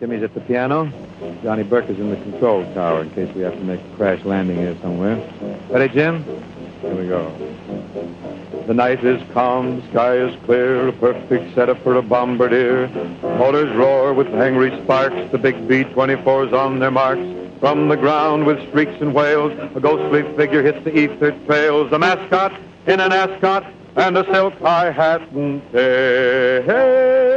Timmy's at the piano. Johnny Burke is in the control tower in case we have to make a crash landing here somewhere. Ready, Jim? Here we go. The night is calm, the sky is clear, a perfect setup for a bombardier. Motors roar with angry sparks, the big B-24's on their marks. From the ground with streaks and wails, a ghostly figure hits the ether trails. The mascot in an ascot and a silk high hat and tail.